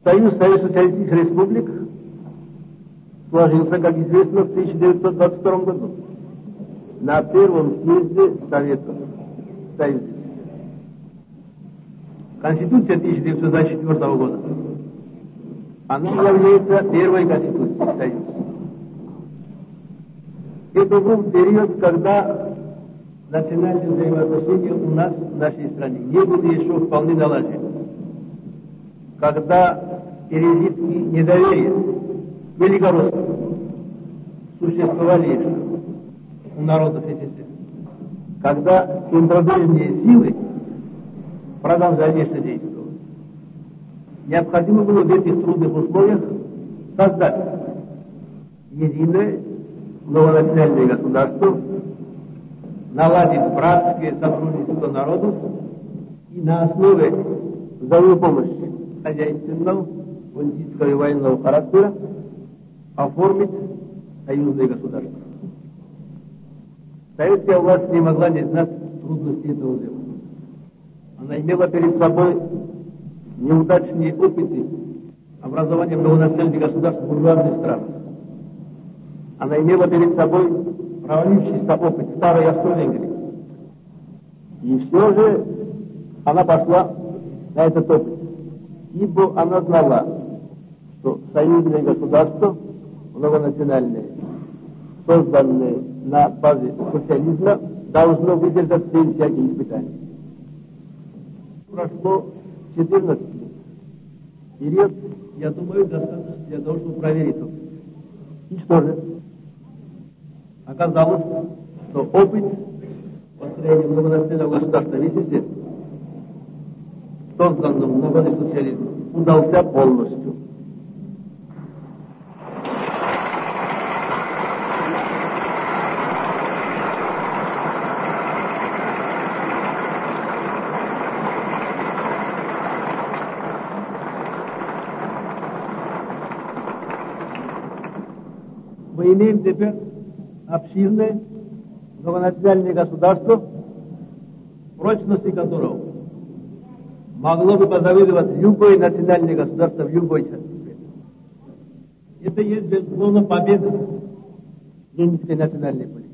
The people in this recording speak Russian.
Союз Социалистических Республик сложился, как известно, в 1922 году на первом съезде Советов Союза. Конституция 1924 года, она является первой конституцией Союза. Это был период, когда национальные взаимоотношения у нас, в нашей стране, не были еще вполне налажены. Когда пережитки недоверия к великорусскому существовали еще у народов СССР. Когда центродержные силы продолжали еще действовать. Необходимо было в этих трудных условиях создать единое новонациональное государство, наладить братское сотрудничество народов и на основе взаимопомощи хозяйственного, политического и военного характера оформить союзное государство. Советская власть не могла не знать трудностей этого дела. Она имела перед собой неудачные опыты образования многонациональных государств в буржуазных странах. Она имела перед собой провалившийся опыт старой Австро-Венгрии. И все же она пошла на этот опыт, ибо она знала, что союзное государство, многонациональное, созданное на базе социализма, должно выдержать все всякие испытания. Прошло 14 лет. Период, я думаю, достаточно для того, чтобы проверить опыт. И что же? Оказалось, что опыт построения многонационального государства в СССР, созданном на базе социализма, удался полностью. Мы имеем теперь обширное многонациональное государство, прочности которого могло бы позавидовать любое национальное государство в любой части света. Это есть, безусловно, победа ленинской национальной политики.